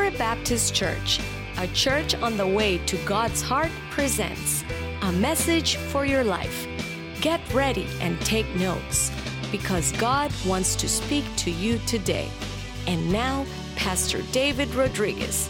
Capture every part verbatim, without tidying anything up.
Spirit Baptist Church, a church on the way to God's heart, presents a message for your life. Get ready and take notes, because God wants to speak to you today. And now, Pastor David Rodriguez.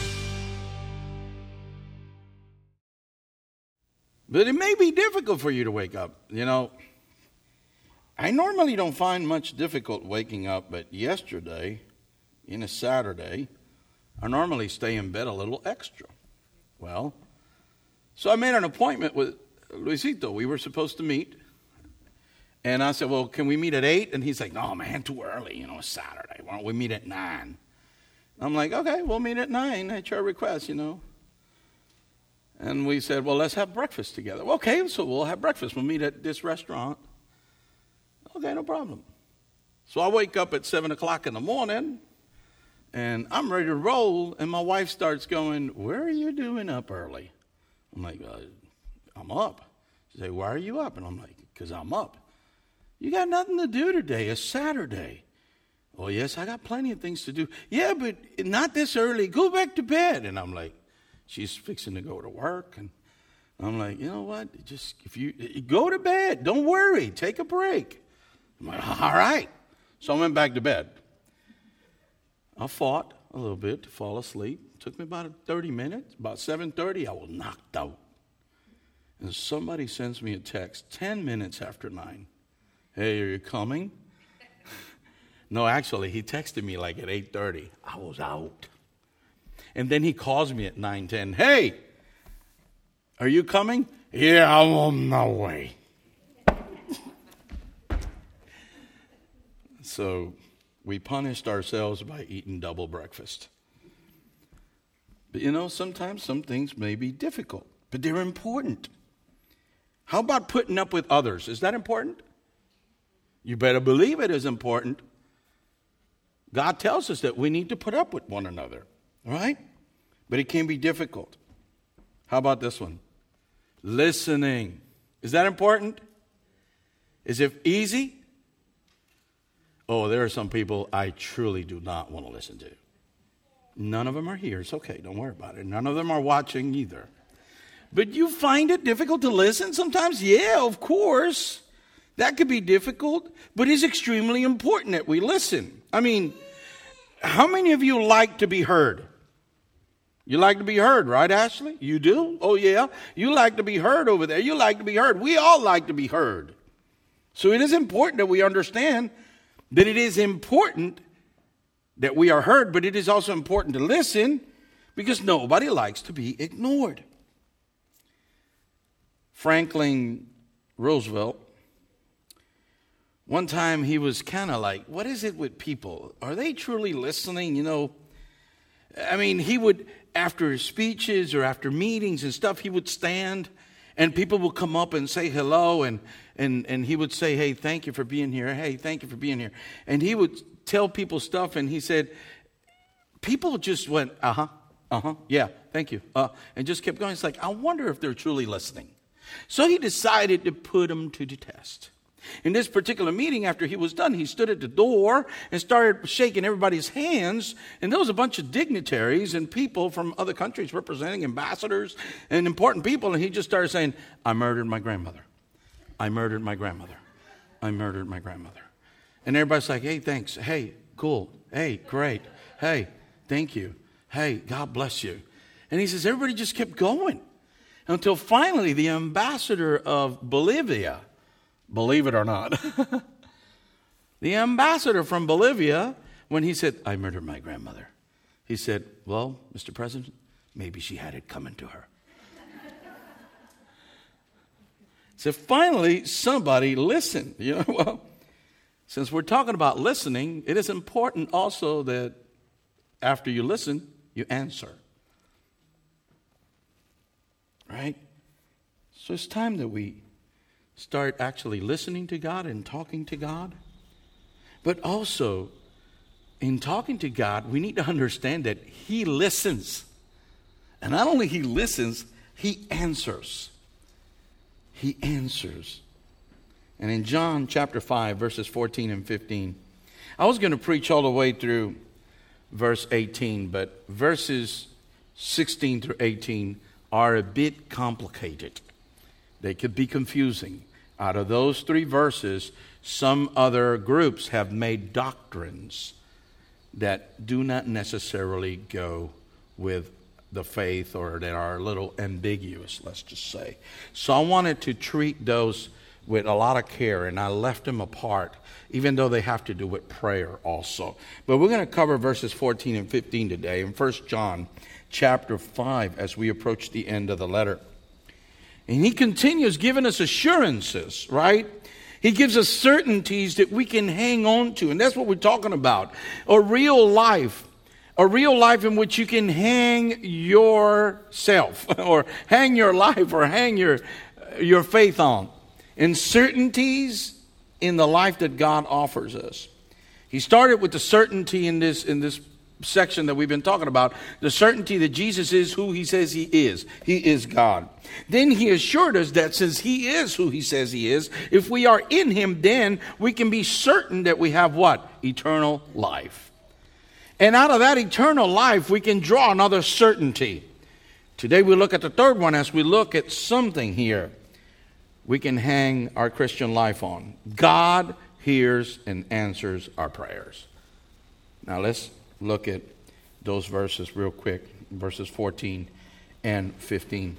But it may be difficult for you to wake up. You know, I normally don't find much difficult waking up, but yesterday, in a Saturday, I normally stay in bed a little extra. Well, so I made an appointment with Luisito. We were supposed to meet. And I said, well, can we meet at eight? And he's like, no, man, too early. You know, it's Saturday. Why don't we meet at nine? I'm like, okay, we'll meet at nine. At your request, you know. And we said, well, let's have breakfast together. Well, okay, so we'll have breakfast. We'll meet at this restaurant. Okay, no problem. So I wake up at seven o'clock in the morning, and I'm ready to roll, and my wife starts going, where are you doing up early? I'm like, uh, I'm up. She said, why are you up? And I'm like, because I'm up. You got nothing to do today. It's Saturday. Oh, yes, I got plenty of things to do. Yeah, but not this early. Go back to bed. And I'm like, she's fixing to go to work. And I'm like, you know what? Just if you go to bed, don't worry. Take a break. I'm like, all right. So I went back to bed. I fought a little bit to fall asleep. It took me about thirty minutes. About seven thirty, I was knocked out. And somebody sends me a text ten minutes after nine. Hey, are you coming? No, actually, he texted me like at eight thirty. I was out. And then he calls me at nine ten. Hey, are you coming? Yeah, I'm on my way. So we punished ourselves by eating double breakfast. But you know, sometimes some things may be difficult, but they're important. How about putting up with others? Is that important? You better believe it is important. God tells us that we need to put up with one another, all right? But it can be difficult. How about this one? Listening. Is that important? Is it easy? Oh, there are some people I truly do not want to listen to. None of them are here. It's okay. Don't worry about it. None of them are watching either. But you find it difficult to listen sometimes? Yeah, of course. That could be difficult, but it's extremely important that we listen. I mean, how many of you like to be heard? You like to be heard, right, Ashley? You do? Oh, yeah. You like to be heard over there. You like to be heard. We all like to be heard. So it is important that we understand that it is important that we are heard, but it is also important to listen because nobody likes to be ignored. Franklin Roosevelt, one time he was kind of like, what is it with people? Are they truly listening? You know, I mean, he would, after his speeches or after meetings and stuff, he would stand and people would come up and say hello. And, and, and he would say, hey, thank you for being here. Hey, thank you for being here. And he would tell people stuff. And he said, people just went, uh-huh, uh-huh, yeah, thank you. Uh, and just kept going. It's like, I wonder if they're truly listening. So he decided to put them to the test. In this particular meeting, after he was done, he stood at the door and started shaking everybody's hands. And there was a bunch of dignitaries and people from other countries representing ambassadors and important people. And he just started saying, I murdered my grandmother. I murdered my grandmother. I murdered my grandmother. And everybody's like, hey, thanks. Hey, cool. Hey, great. Hey, thank you. Hey, God bless you. And he says, everybody just kept going until finally the ambassador of Bolivia, believe it or not, the ambassador from Bolivia, when he said, I murdered my grandmother, he said, well, Mister President, maybe she had it coming to her. So finally, somebody listened. You know, well, since we're talking about listening, it is important also that after you listen, you answer. Right? So it's time that we start actually listening to God and talking to God. But also, in talking to God, we need to understand that He listens. And not only He listens, He answers. He answers. And in John chapter five, verses fourteen and fifteen, I was going to preach all the way through verse eighteen, but verses sixteen through eighteen are a bit complicated. They could be confusing. Out of those three verses, some other groups have made doctrines that do not necessarily go with the faith, or that are a little ambiguous, let's just say. So I wanted to treat those with a lot of care, and I left them apart, even though they have to do with prayer also. But we're going to cover verses fourteen and fifteen today in First John chapter five as we approach the end of the letter. And he continues giving us assurances, right? He gives us certainties that we can hang on to, and that's what we're talking about. A real life. A real life in which you can hang yourself or hang your life or hang your, your faith on. And certainties in the life that God offers us. He started with the certainty in this, in this section that we've been talking about. The certainty that Jesus is who he says he is. He is God. Then he assured us that since he is who he says he is, if we are in him, then we can be certain that we have what? Eternal life. And out of that eternal life, we can draw another certainty. Today we look at the third one as we look at something here we can hang our Christian life on. God hears and answers our prayers. Now let's look at those verses real quick, verses fourteen and fifteen.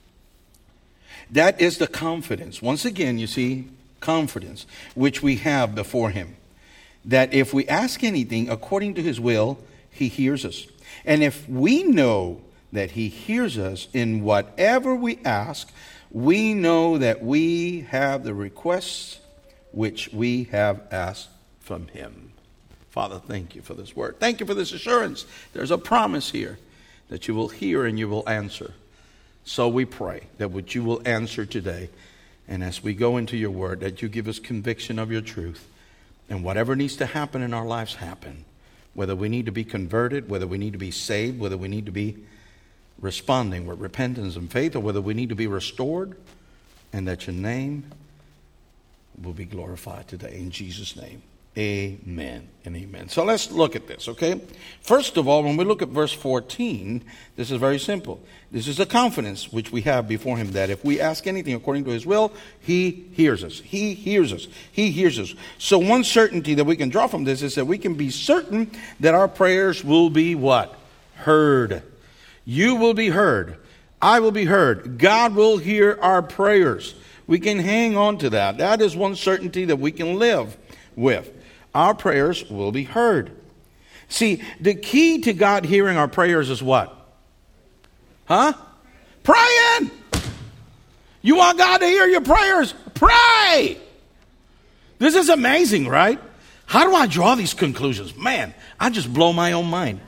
That is the confidence. Once again, you see, confidence, which we have before him. That if we ask anything according to his will, he hears us. And if we know that he hears us in whatever we ask, we know that we have the requests which we have asked from him. Father, thank you for this word. Thank you for this assurance. There's a promise here that you will hear and you will answer. So we pray that what you will answer today, and as we go into your word, that you give us conviction of your truth. And whatever needs to happen in our lives, happen. Whether we need to be converted, whether we need to be saved, whether we need to be responding with repentance and faith, or whether we need to be restored, and that your name will be glorified today. In Jesus' name, amen and amen. So let's look at this, okay? First of all, when we look at verse fourteen, this is very simple. This is the confidence which we have before him, that if we ask anything according to his will, he hears us. He hears us. He hears us. So one certainty that we can draw from this is that we can be certain that our prayers will be what? Heard. You will be heard. I will be heard. God will hear our prayers. We can hang on to that. That is one certainty that we can live with. Our prayers will be heard. See, the key to God hearing our prayers is what? Huh? Praying. You want God to hear your prayers? Pray. This is amazing, right? How do I draw these conclusions? Man, I just blow my own mind.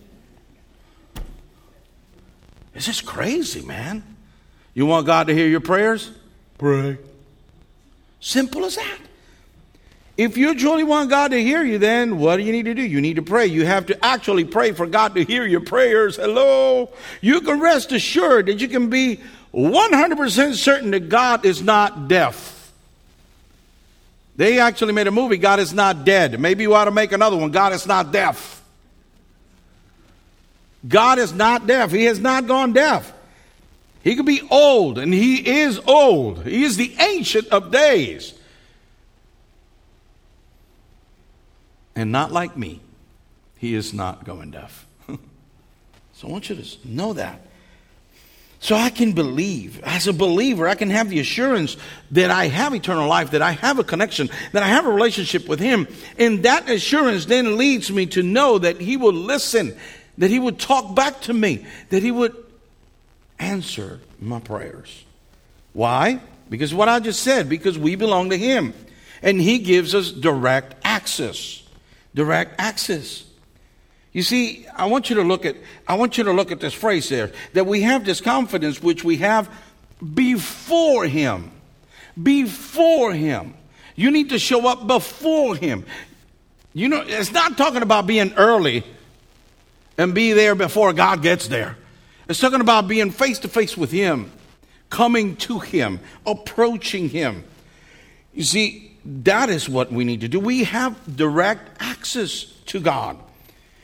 This is crazy, man. You want God to hear your prayers? Pray. Simple as that. If you truly want God to hear you, then what do you need to do? You need to pray. You have to actually pray for God to hear your prayers. Hello? You can rest assured that you can be one hundred percent certain that God is not deaf. They actually made a movie, God is Not Dead. Maybe you ought to make another one, God is not deaf. God is not deaf. He has not gone deaf. He could be old, and he is old. He is the Ancient of Days. And not like me. He is not going deaf. So I want you to know that. So I can believe. As a believer, I can have the assurance that I have eternal life, that I have a connection, that I have a relationship with him. And that assurance then leads me to know that he will listen, that he would talk back to me, that he would answer my prayers. Why? Because what I just said, because we belong to him. And he gives us direct access. Direct access. You see, I want you to look at I want you to look at this phrase there, that we have this confidence which we have before him. Before him. You need to show up before him. You know, it's not talking about being early and be there before God gets there. It's talking about being face to face with him, coming to him, approaching him. You see, that is what we need to do. We have direct access to God.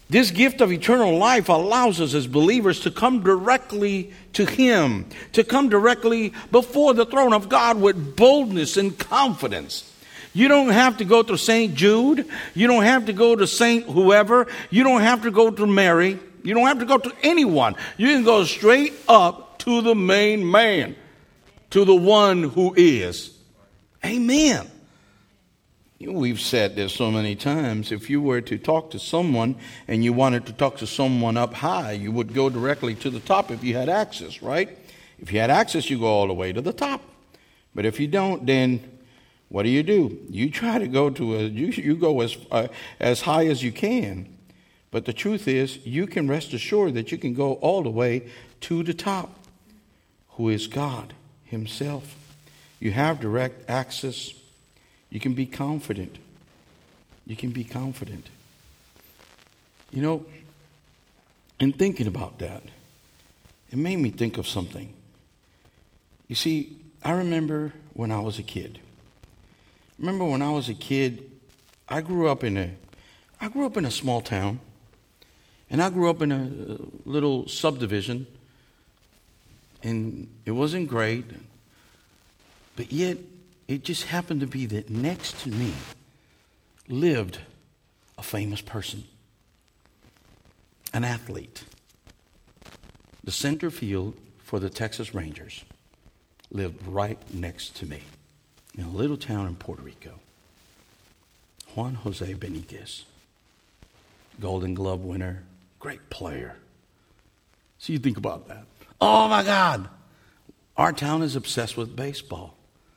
This gift of eternal life allows us as believers to come directly to Him, to come directly before the throne of God with boldness and confidence. You don't have to go to Saint Jude. You don't have to go to Saint whoever. You don't have to go to Mary. You don't have to go to anyone. You can go straight up to the main man, to the one who is. Amen. We've said this so many times. If you were to talk to someone and you wanted to talk to someone up high, you would go directly to the top if you had access, right? If you had access, you go all the way to the top. But if you don't, then what do you do? You try to go to a, you, you go as, uh, as high as you can. But the truth is, you can rest assured that you can go all the way to the top, who is God Himself. You have direct access. You can be confident. You can be confident. You know, in thinking about that, it made me think of something. You see, I remember when I was a kid. Remember when I was a kid, I grew up in a, I grew up in a small town, and I grew up in a little subdivision, and it wasn't great, but yet it just happened to be that next to me lived a famous person, an athlete. The center field for the Texas Rangers lived right next to me in a little town in Puerto Rico. Juan Jose Benitez, Golden Glove winner, great player. So you think about that. Oh my God, our town is obsessed with baseball.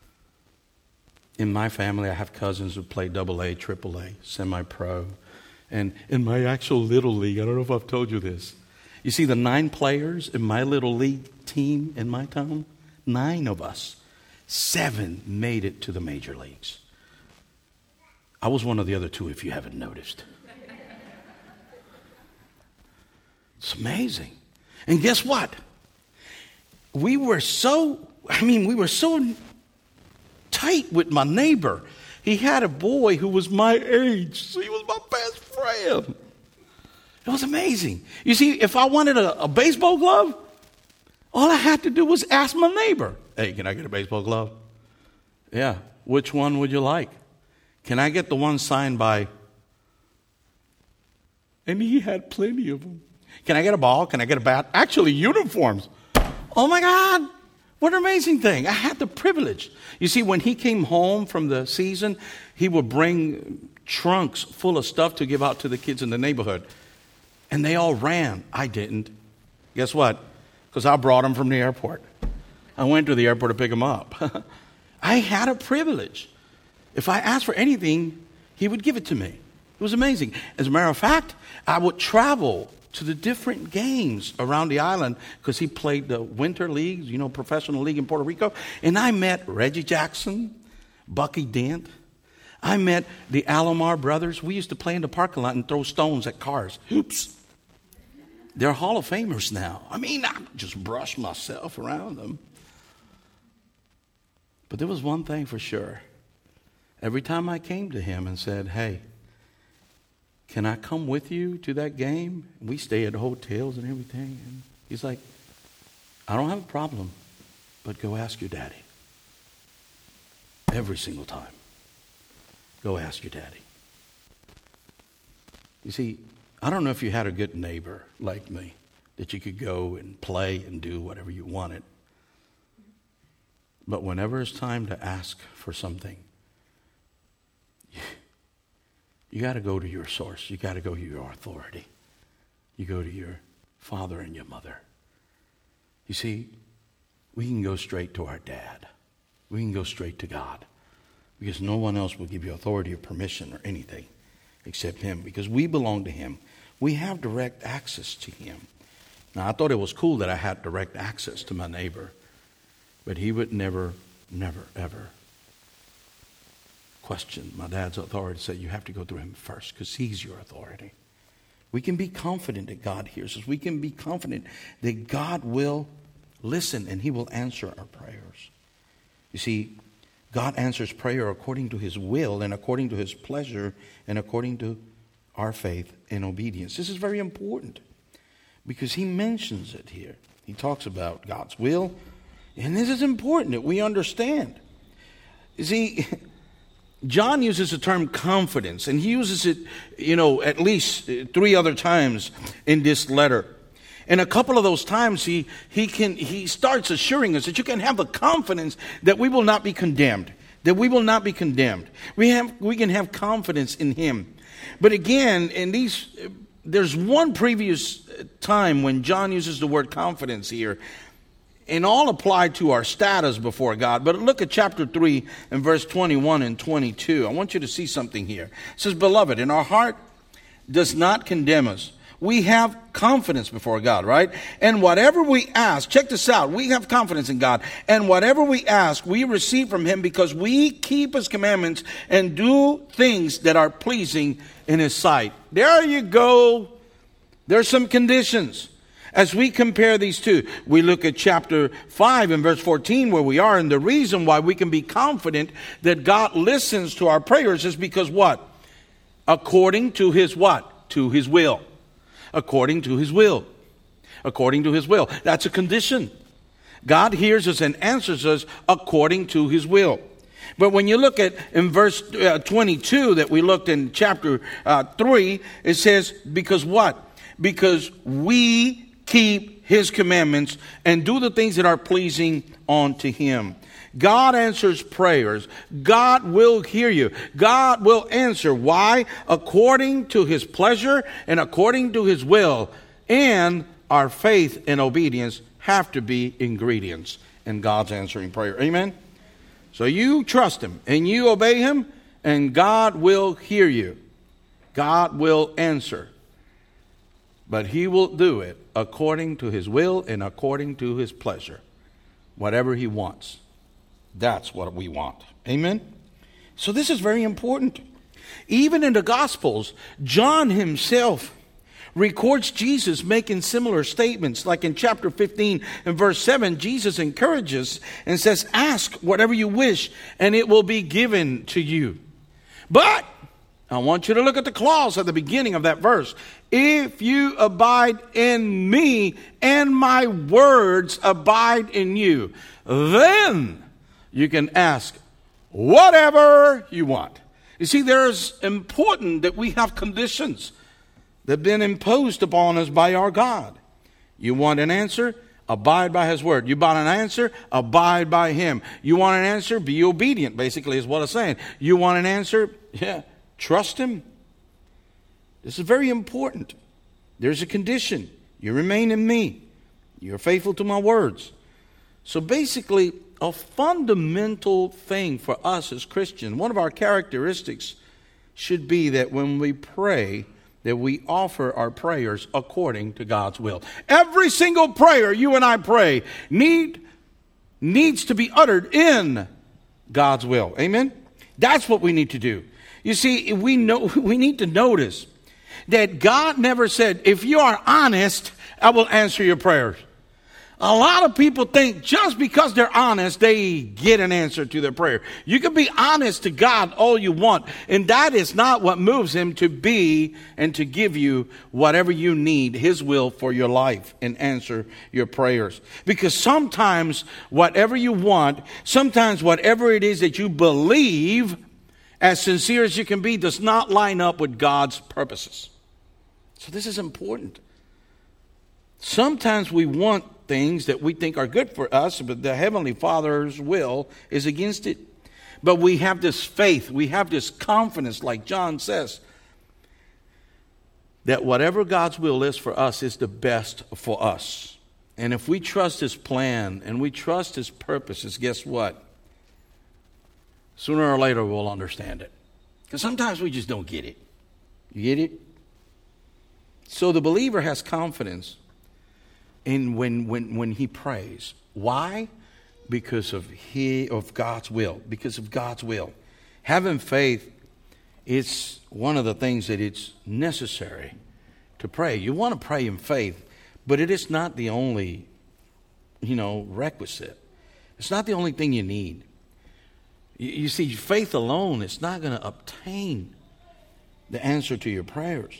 In my family, I have cousins who play double A, triple A, semi-pro. And in my actual little league, I don't know if I've told you this. You see the nine players in my little league team in my town? Nine of us. Seven made it to the major leagues. I was one of the other two, if you haven't noticed. It's amazing. And guess what? We were so, I mean, we were so tight with my neighbor. He had a boy who was my age. So he was my best friend. It was amazing. You see, if I wanted a, a baseball glove, all I had to do was ask my neighbor, hey, can I get a baseball glove? Yeah. Which one would you like? Can I get the one signed by? And he had plenty of them. Can I get a ball? Can I get a bat? Actually, uniforms. Oh my God. What an amazing thing. I had the privilege. You see, when he came home from the season, he would bring trunks full of stuff to give out to the kids in the neighborhood. And they all ran. I didn't. Guess what? Because I brought them from the airport. I went to the airport to pick them up. I had a privilege. If I asked for anything, he would give it to me. It was amazing. As a matter of fact, I would travel to the different games around the island because he played the winter leagues, you know, professional league in Puerto Rico. And I met Reggie Jackson, Bucky Dent. I met the Alomar brothers. We used to play in the parking lot and throw stones at cars. Oops. They're Hall of Famers now. I mean, I just brushed myself around them. But there was one thing for sure. Every time I came to him and said, hey, can I come with you to that game? We stay at hotels and everything. And he's like, I don't have a problem, but go ask your daddy. Every single time. Go ask your daddy. You see, I don't know if you had a good neighbor like me that you could go and play and do whatever you wanted. But whenever it's time to ask for something, you got to go to your source. You got to go to your authority. You go to your father and your mother. You see, we can go straight to our dad. We can go straight to God because no one else will give you authority or permission or anything except Him because we belong to Him. We have direct access to Him. Now, I thought it was cool that I had direct access to my neighbor, but he would never, never, ever question my dad's authority. Say you have to go through him first because he's your authority. We can be confident that God hears us. We can be confident that God will listen and He will answer our prayers. You see, God answers prayer according to His will and according to His pleasure and according to our faith and obedience. This is very important because he mentions it here. He talks about God's will, and this is important that we understand. You see, John uses the term confidence, and he uses it, you know, at least three other times in this letter. And a couple of those times he he can he starts assuring us that you can have the confidence that we will not be condemned, that we will not be condemned. We have we can have confidence in him. But again, in these there's one previous time when John uses the word confidence here, and all apply to our status before God. But look at chapter three and verse twenty-one and twenty-two. I want you to see something here. It says, "Beloved, and our heart does not condemn us. We have confidence before God," right? "And whatever we ask," check this out, we have confidence in God. "And whatever we ask, we receive from him because we keep his commandments and do things that are pleasing in his sight." There you go. There's some conditions. As we compare these two, we look at chapter five and verse fourteen where we are. And the reason why we can be confident that God listens to our prayers is because what? According to his what? To his will. According to his will. According to his will. That's a condition. God hears us and answers us according to his will. But when you look at in verse uh, twenty-two that we looked in chapter uh, three, it says, because what? Because we keep his commandments and do the things that are pleasing unto him. God answers prayers. God will hear you. God will answer. Why? According to his pleasure and according to his will. And our faith and obedience have to be ingredients in God's answering prayer. Amen? So you trust him and you obey him, and God will hear you. God will answer. But he will do it according to his will and according to his pleasure. Whatever he wants. That's what we want. Amen? So this is very important. Even in the Gospels, John himself records Jesus making similar statements. Like in chapter fifteen and verse seven, Jesus encourages and says, "Ask whatever you wish and it will be given to you." But I want you to look at the clause at the beginning of that verse. "If you abide in me and my words abide in you, then you can ask whatever you want." You see, there's important that we have conditions that have been imposed upon us by our God. You want an answer? Abide by his word. You want an answer? Abide by him. You want an answer? Be obedient, basically, is what it's saying. You want an answer? Yeah. Trust him. This is very important. There's a condition. You remain in me. You're faithful to my words. So basically, a fundamental thing for us as Christians, one of our characteristics should be that when we pray, that we offer our prayers according to God's will. Every single prayer you and I pray need, needs to be uttered in God's will. Amen? That's what we need to do. You see, we know we need to notice that God never said, "If you are honest, I will answer your prayers." A lot of people think just because they're honest, they get an answer to their prayer. You can be honest to God all you want, and that is not what moves him to be and to give you whatever you need, his will for your life, and answer your prayers. Because sometimes whatever you want, sometimes whatever it is that you believe, as sincere as you can be, does not line up with God's purposes. So this is important. Sometimes we want things that we think are good for us, but the Heavenly Father's will is against it. But we have this faith, we have this confidence, like John says, that whatever God's will is for us is the best for us. And if we trust his plan and we trust his purposes, guess what? Sooner or later we'll understand it. Because sometimes we just don't get it. You get it? So the believer has confidence in when when when he prays. Why? Because of he of God's will. Because of God's will. Having faith, it's one of the things that it's necessary to pray. You want to pray in faith, but it is not the only, you know, requisite. It's not the only thing you need. You, you see, faith alone is not going to obtain the answer to your prayers.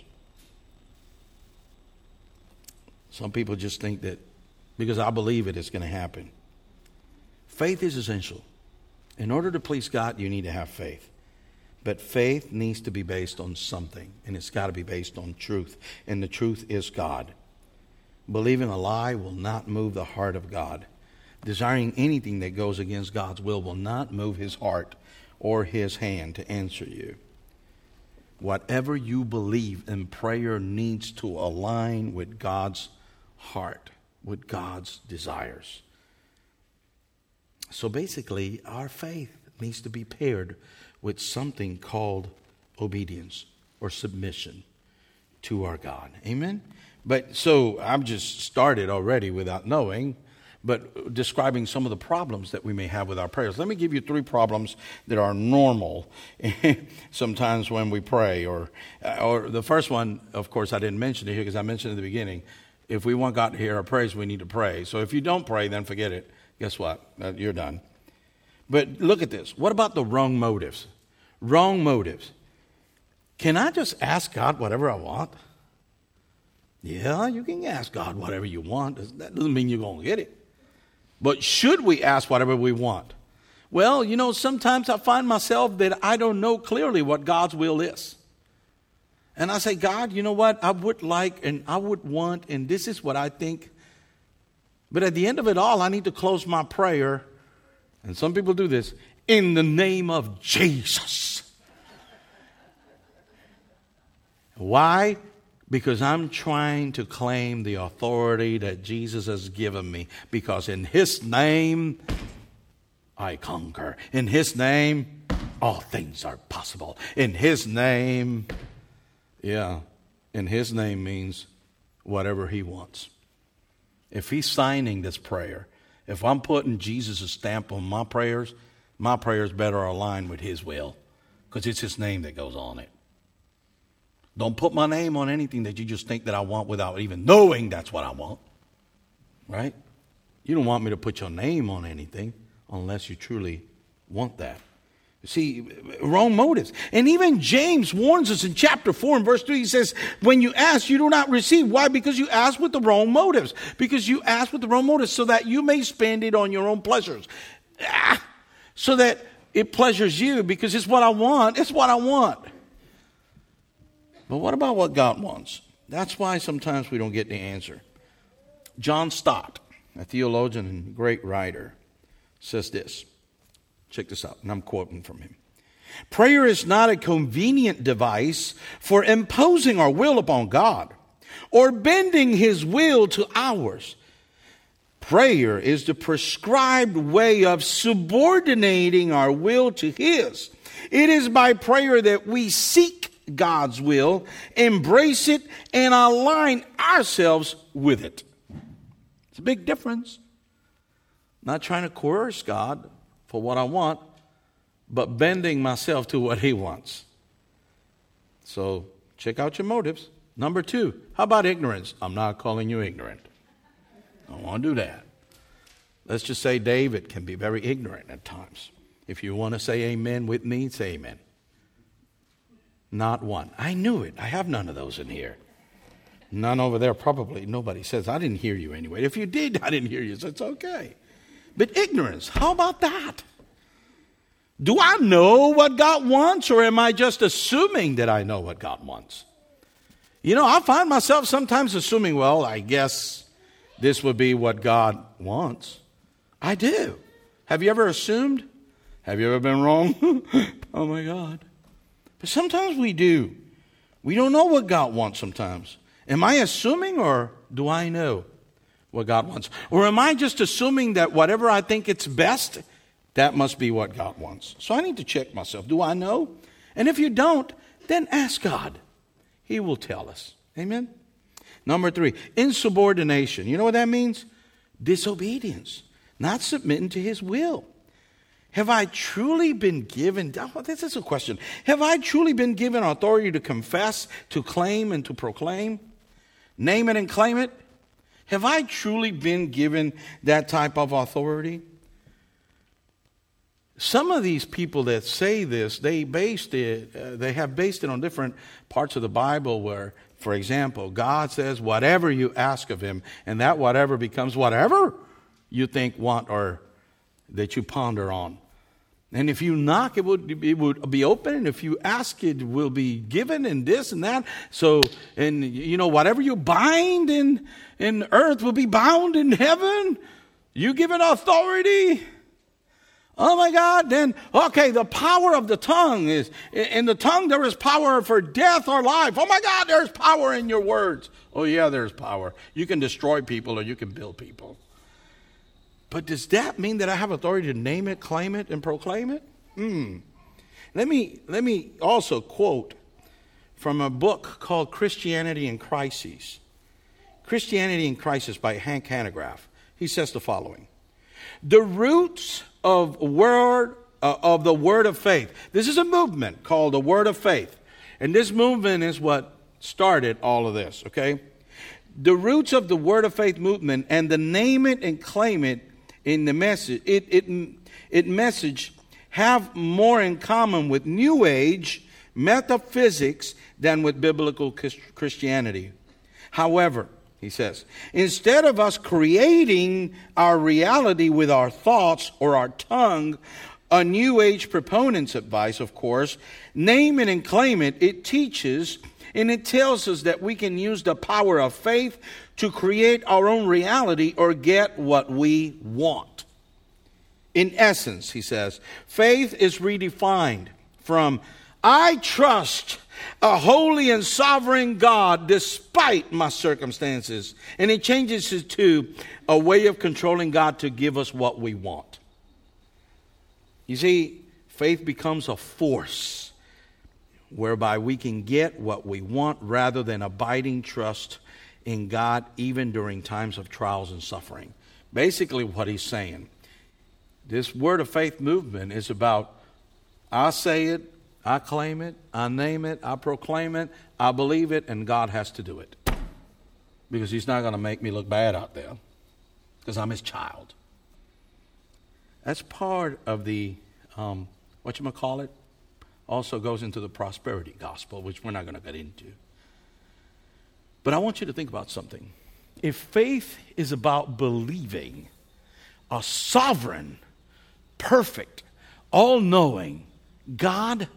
Some people just think that because I believe it, it's going to happen. Faith is essential. In order to please God, you need to have faith. But faith needs to be based on something, and it's got to be based on truth. And the truth is God. Believing a lie will not move the heart of God. Desiring anything that goes against God's will will not move his heart or his hand to answer you. Whatever you believe in prayer needs to align with God's heart, with God's desires. So basically, our faith needs to be paired with something called obedience or submission to our God. Amen? But so I've just started already without knowing, but describing some of the problems that we may have with our prayers. Let me give you three problems that are normal sometimes when we pray. Or, or the first one, of course, I didn't mention it here because I mentioned at the beginning. If we want God to hear our prayers, we need to pray. So if you don't pray, then forget it. Guess what? You're done. But look at this. What about the wrong motives? Wrong motives. Can I just ask God whatever I want? Yeah, you can ask God whatever you want. That doesn't mean you're going to get it. But should we ask whatever we want? Well, you know, sometimes I find myself that I don't know clearly what God's will is. And I say, God, you know what? I would like and I would want, and this is what I think. But at the end of it all, I need to close my prayer. And some people do this. In the name of Jesus. Why? Because I'm trying to claim the authority that Jesus has given me. Because in his name, I conquer. In his name, all things are possible. In his name, yeah, in his name means whatever he wants. If he's signing this prayer, if I'm putting Jesus' stamp on my prayers, my prayers better align with his will. Because it's his name that goes on it. Don't put my name on anything that you just think that I want without even knowing that's what I want. Right? You don't want me to put your name on anything unless you truly want that. You see, wrong motives. And even James warns us in chapter four and verse three. He says, when you ask, you do not receive. Why? Because you ask with the wrong motives. Because you ask with the wrong motives so that you may spend it on your own pleasures. Ah, so that it pleasures you because it's what I want. It's what I want. But what about what God wants? That's why sometimes we don't get the answer. John Stott, a theologian and great writer, says this. Check this out, and I'm quoting from him. Prayer is not a convenient device for imposing our will upon God or bending his will to ours. Prayer is the prescribed way of subordinating our will to his. It is by prayer that we seek God's will, embrace it, and align ourselves with it. It's a big difference. Not trying to coerce God for what I want, but bending myself to what he wants. So check out your motives. Number two, how about ignorance? I'm not calling you ignorant. I don't want to do that. Let's just say David can be very ignorant at times. If you want to say amen with me, say amen. Not one. I knew it. I have none of those in here. None over there, probably. Nobody says, I didn't hear you anyway. If you did, I didn't hear you, so it's okay. But ignorance, how about that? Do I know what God wants, or am I just assuming that I know what God wants? You know, I find myself sometimes assuming, well, I guess this would be what God wants. I do. Have you ever assumed? Have you ever been wrong? Oh, my God. But sometimes we do. We don't know what God wants sometimes. Am I assuming, or do I know what God wants? Or am I just assuming that whatever I think it's best, that must be what God wants? So I need to check myself. Do I know? And if you don't, then ask God. He will tell us. Amen? Number three, insubordination. You know what that means? Disobedience. Not submitting to his will. Have I truly been given, oh, this is a question. Have I truly been given authority to confess, to claim, and to proclaim? Name it and claim it? Have I truly been given that type of authority? some of these people that say this, they based it, uh, they have based it on different parts of the Bible where, for example, God says whatever you ask of him, and that whatever becomes whatever you think, want, or that you ponder on. And if you knock, it would, it would be open, and if you ask, it will be given, and this and that. So, and you know, whatever you bind in, in earth will be bound in heaven. You give it authority. Oh my God, then, okay, the power of the tongue is, in the tongue there is power for death or life. Oh my God, there's power in your words. Oh yeah, there's power. You can destroy people or you can build people. But does that mean that I have authority to name it, claim it, and proclaim it? Hmm. Let me, let me also quote from a book called Christianity in Crises. Christianity in Crisis by Hank Hanegraaff. He says the following. The roots of word uh, of the word of faith. This is a movement called the Word of Faith. And this movement is what started all of this, okay? The roots of the Word of Faith movement and the name it and claim it in the message, it, it, it message have more in common with New Age metaphysics than with biblical Christianity. However, he says, instead of us creating our reality with our thoughts or our tongue, a New Age proponent's advice, of course, name it and claim it, it teaches and it tells us that we can use the power of faith to create our own reality or get what we want. In essence, he says, faith is redefined from I trust a holy and sovereign God despite my circumstances. And it changes it to a way of controlling God to give us what we want. You see, faith becomes a force whereby we can get what we want rather than abiding trust in God even during times of trials and suffering. Basically what he's saying, this Word of Faith movement is about I say it, I claim it, I name it, I proclaim it, I believe it, and God has to do it. Because he's not going to make me look bad out there because I'm his child. That's part of the, um, whatchamacallit, also goes into the prosperity gospel, which we're not going to get into. But I want you to think about something. If faith is about believing a sovereign, perfect, all-knowing God,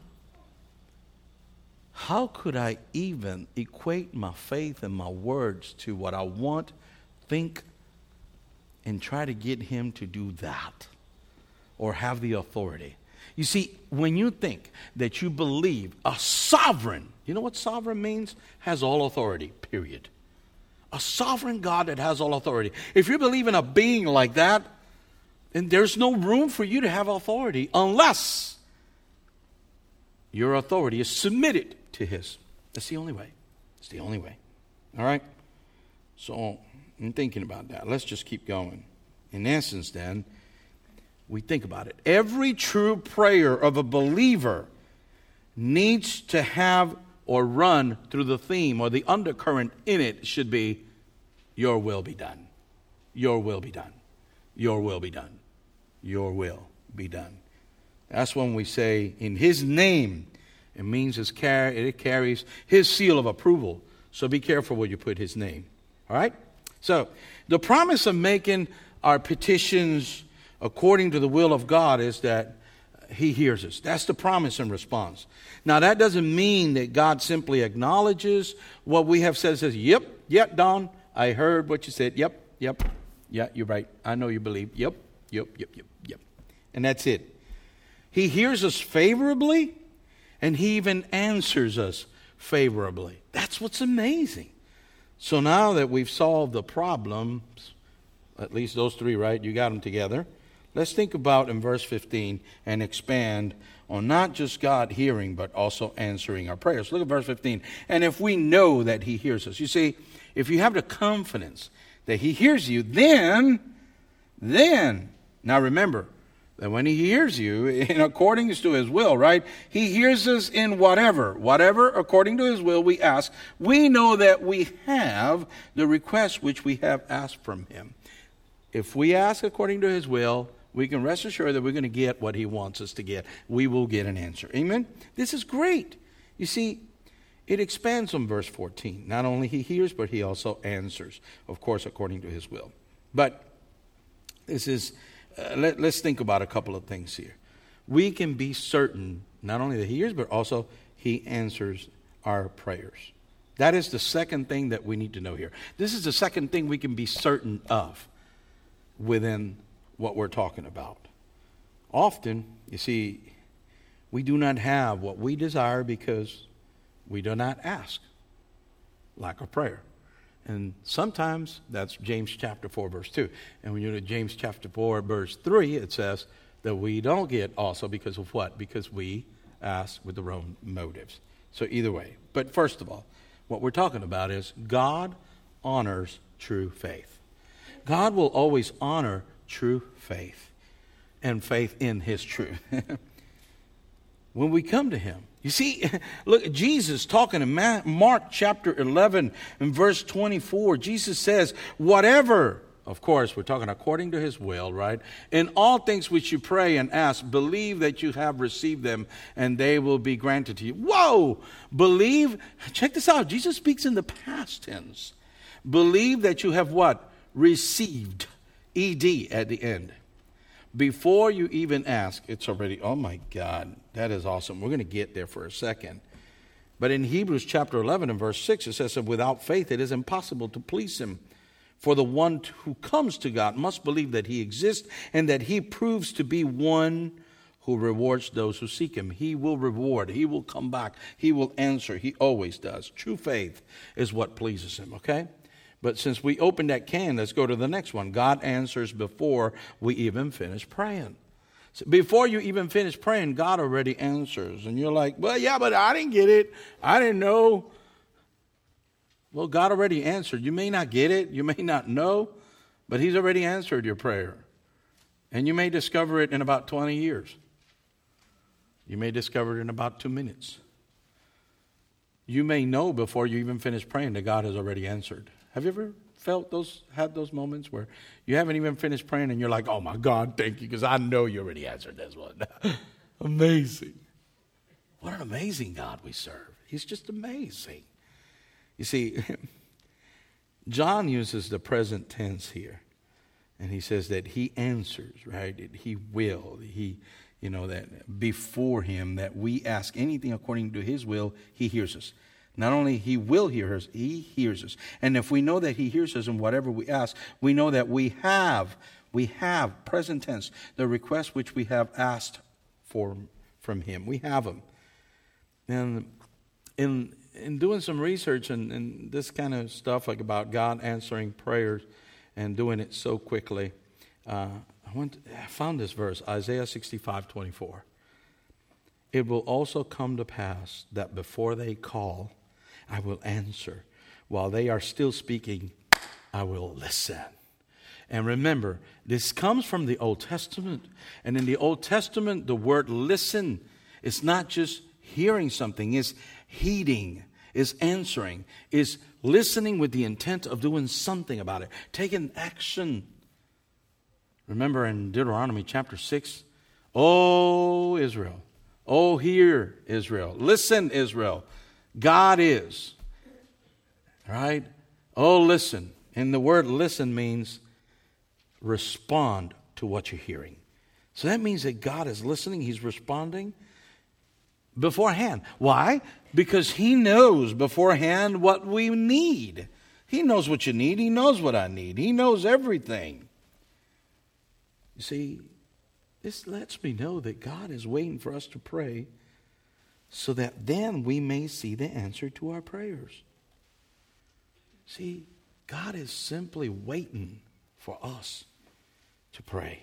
how could I even equate my faith and my words to what I want, think, and try to get him to do that or have the authority? You see, when you think that you believe a sovereign, you know what sovereign means? Has all authority, period. A sovereign God that has all authority. If you believe in a being like that, then there's no room for you to have authority unless your authority is submitted to his. That's the only way. It's the only way. All right? So I'm thinking about that. Let's just keep going. In essence, then, we think about it. Every true prayer of a believer needs to have or run through the theme, or the undercurrent in it should be, your will be done. Your will be done. Your will be done. Your will be done. That's when we say, in his name, it means it's car- it carries his seal of approval. So be careful where you put his name. All right? So, the promise of making our petitions according to the will of God is that he hears us. That's the promise and response. Now, that doesn't mean that God simply acknowledges what we have said. Says, yep, yep, Don, I heard what you said. Yep, yep, yeah, you're right. I know you believe. Yep, yep, yep, yep, yep. And that's it. He hears us favorably, and he even answers us favorably. That's what's amazing. So now that we've solved the problems, at least those three, right? You got them together. Let's think about in verse fifteen and expand on not just God hearing, but also answering our prayers. Look at verse fifteen. And if we know that he hears us. You see, if you have the confidence that he hears you, then, then, now remember that when he hears you, in according to his will, right? He hears us in whatever, whatever according to his will we ask. We know that we have the request which we have asked from him. If we ask according to his will, we can rest assured that we're going to get what he wants us to get. We will get an answer. Amen? This is great. You see, it expands on verse fourteen. Not only he hears, but he also answers, of course, according to his will. But this is, uh, let, let's think about a couple of things here. We can be certain, not only that he hears, but also he answers our prayers. That is the second thing that we need to know here. This is the second thing we can be certain of within what we're talking about. Often, you see, we do not have what we desire because we do not ask. Lack of prayer. And sometimes that's James chapter four, verse two. And when you read James chapter four, verse three, it says that we don't get also because of what? Because we ask with the wrong motives. So either way. But first of all, what we're talking about is God honors true faith. God will always honor true faith and faith in his truth. When we come to him, you see, look, Jesus talking in Mark chapter eleven and verse twenty-four, Jesus says, whatever, of course, we're talking according to his will, right? In all things which you pray and ask, believe that you have received them and they will be granted to you. Whoa! Believe, check this out. Jesus speaks in the past tense. Believe that you have what? Received. E D at the end. Before you even ask, it's already, oh my God, that is awesome. We're going to get there for a second. But in Hebrews chapter eleven and verse six, it says, without faith it is impossible to please him. For the one who comes to God must believe that he exists and that he proves to be one who rewards those who seek him. He will reward. He will come back. He will answer. He always does. True faith is what pleases him, okay? But since we opened that can, let's go to the next one. God answers before we even finish praying. So before you even finish praying, God already answers. And you're like, well, yeah, but I didn't get it. I didn't know. Well, God already answered. You may not get it. You may not know. But he's already answered your prayer. And you may discover it in about twenty years. You may discover it in about two minutes. You may know before you even finish praying that God has already answered. Have you ever felt those, had those moments where you haven't even finished praying and you're like, oh my God, thank you, because I know you already answered this one. Amazing. What an amazing God we serve. He's just amazing. You see, John uses the present tense here. And he says that he answers, right? He will. He, you know, that before him, that we ask anything according to his will, he hears us. Not only he will hear us, he hears us. And if we know that he hears us in whatever we ask, we know that we have, we have, present tense, the request which we have asked for from him. We have them. And in in doing some research and, and this kind of stuff, like about God answering prayers and doing it so quickly, uh, I, went, I found this verse, Isaiah sixty-five twenty-four. It will also come to pass that before they call, I will answer. While they are still speaking, I will listen. And remember, this comes from the Old Testament. And in the Old Testament, the word listen is not just hearing something, it's heeding, is answering, is listening with the intent of doing something about it, taking action. Remember in Deuteronomy chapter six, O Israel, oh, hear, Israel. Listen, Israel. God is. Right? Oh, listen. And the word listen means respond to what you're hearing. So that means that God is listening. He's responding beforehand. Why? Because he knows beforehand what we need. He knows what you need. He knows what I need. He knows everything. You see, this lets me know that God is waiting for us to pray so that then we may see the answer to our prayers. See, God is simply waiting for us to pray.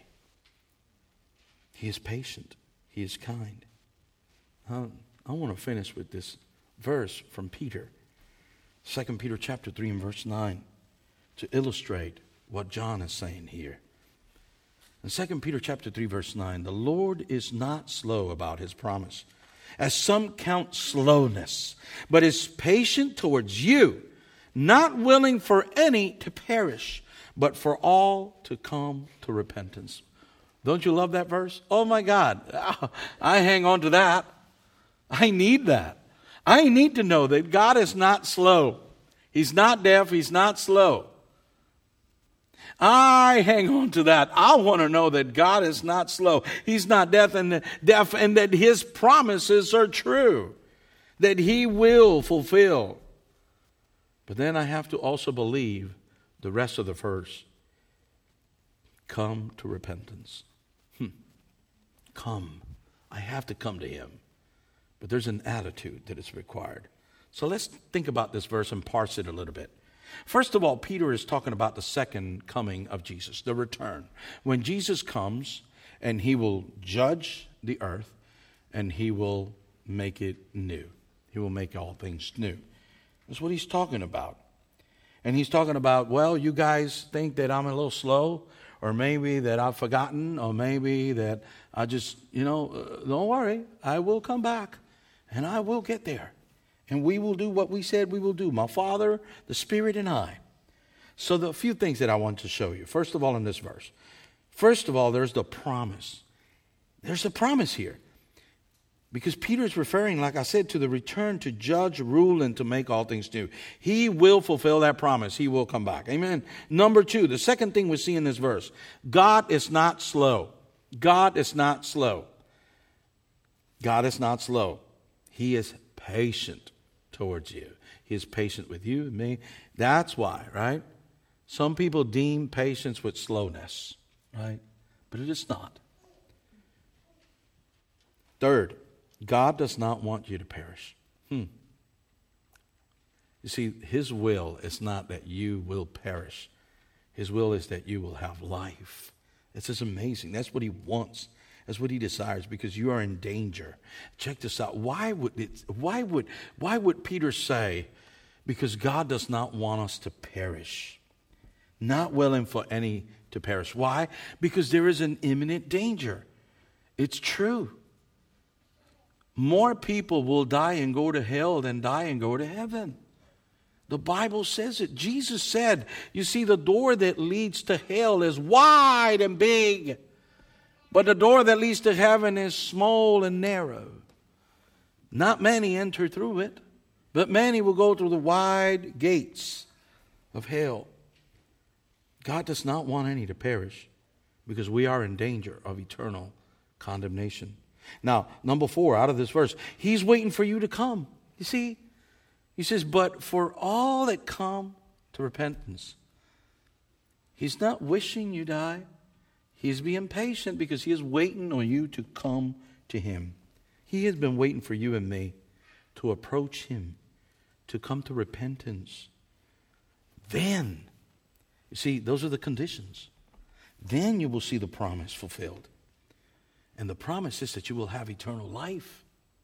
He is patient. He is kind. Um, I want to finish with this verse from Peter. Second Peter chapter three and verse nine to illustrate what John is saying here. In Second Peter chapter three verse nine, the Lord is not slow about his promise, as some count slowness, but is patient towards you, not willing for any to perish, but for all to come to repentance. Don't you love that verse? Oh my God, I hang on to that. I need that. I need to know that God is not slow. He's not deaf. He's not slow. I hang on to that. I want to know that God is not slow. He's not deaf and deaf, and that His promises are true, that He will fulfill. But then I have to also believe the rest of the verse. Come to repentance. Hmm. Come. I have to come to Him. But there's an attitude that is required. So let's think about this verse and parse it a little bit. First of all, Peter is talking about the second coming of Jesus, the return. When Jesus comes, and He will judge the earth, and He will make it new. He will make all things new. That's what He's talking about. And He's talking about, well, you guys think that I'm a little slow, or maybe that I've forgotten, or maybe that I just, you know, uh, don't worry, I will come back, and I will get there. And we will do what we said we will do, my Father, the Spirit, and I. So the few things that I want to show you. First of all, in this verse. First of all, there's the promise. There's a promise here. Because Peter is referring, like I said, to the return to judge, rule, and to make all things new. He will fulfill that promise. He will come back. Amen. Number two, the second thing we see in this verse. God is not slow. God is not slow. God is not slow. He is patient towards you. He is patient with you and me. That's why, right? Some people deem patience with slowness, right? But it is not. Third, God does not want you to perish. Hmm. You see, His will is not that you will perish. His will is that you will have life. It's just amazing. That's what He wants. That's what He desires, because you are in danger. Check this out. Why would it, why would why would Peter say, because God does not want us to perish, not willing for any to perish? Why? Because there is an imminent danger. It's true. More people will die and go to hell than die and go to heaven. The Bible says it. Jesus said, you see, the door that leads to hell is wide and big, but the door that leads to heaven is small and narrow. Not many enter through it, but many will go through the wide gates of hell. God does not want any to perish, because we are in danger of eternal condemnation. Now, number four, out of this verse, He's waiting for you to come. You see, He says, but for all that come to repentance. He's not wishing you die. He's being patient because He is waiting on you to come to Him. He has been waiting for you and me to approach Him, to come to repentance. Then, you see, those are the conditions. Then you will see the promise fulfilled. And the promise is that you will have eternal life.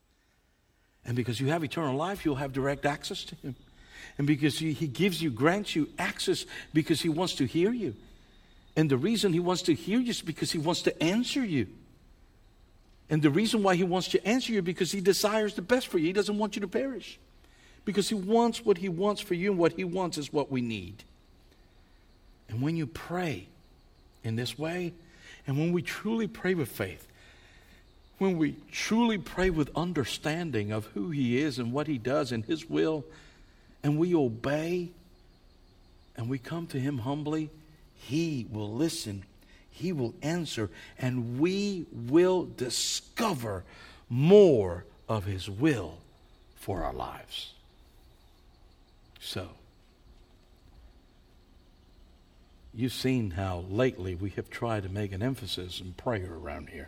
And because you have eternal life, you'll have direct access to Him. And because He gives you, grants you access because He wants to hear you. And the reason He wants to hear you is because He wants to answer you. And the reason why He wants to answer you is because He desires the best for you. He doesn't want you to perish. Because He wants what He wants for you, and what He wants is what we need. And when you pray in this way, and when we truly pray with faith, when we truly pray with understanding of who He is and what He does and His will, and we obey, and we come to Him humbly, He will listen, He will answer, and we will discover more of His will for our lives. So, you've seen how lately we have tried to make an emphasis in prayer around here.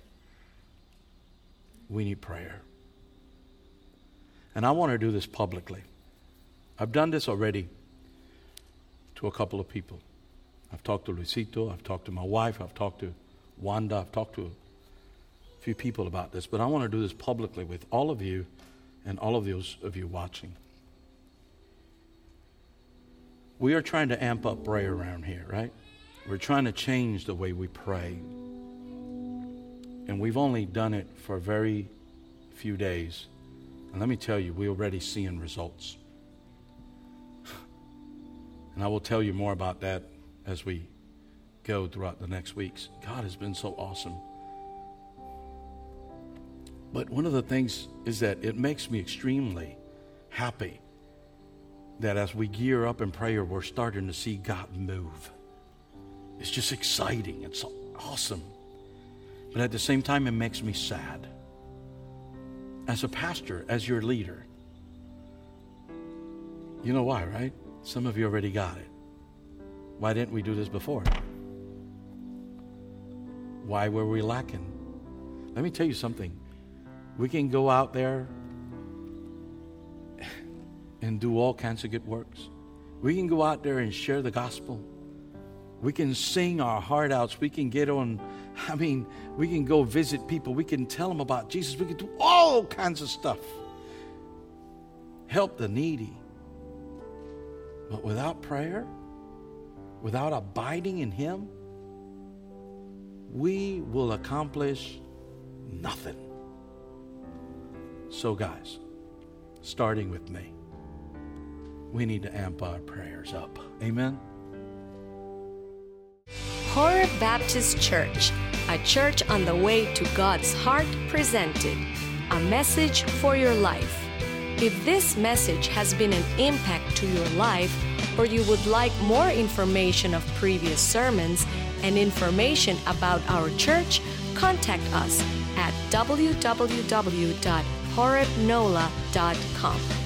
We need prayer. And I want to do this publicly. I've done this already to a couple of people. I've talked to Luisito, I've talked to my wife, I've talked to Wanda, I've talked to a few people about this, but I want to do this publicly with all of you and all of those of you watching. We are trying to amp up prayer around here, right? We're trying to change the way we pray. And we've only done it for a very few days. And let me tell you, we're already seeing results. And I will tell you more about that as we go throughout the next weeks. God has been so awesome. But one of the things is that it makes me extremely happy that as we gear up in prayer, we're starting to see God move. It's just exciting. It's awesome. But at the same time, it makes me sad. As a pastor, as your leader, you know why, right? Some of you already got it. Why didn't we do this before? Why were we lacking? Let me tell you something. We can go out there and do all kinds of good works. We can go out there and share the gospel. We can sing our heart outs. We can get on, I mean, we can go visit people. We can tell them about Jesus. We can do all kinds of stuff. Help the needy. But without prayer, without abiding in Him, we will accomplish nothing. So guys, starting with me, we need to amp our prayers up. Amen? Horeb Baptist Church, a church on the way to God's heart, presented a message for your life. If this message has been an impact to your life, or you would like more information of previous sermons and information about our church, contact us at w w w dot horeb nola dot com.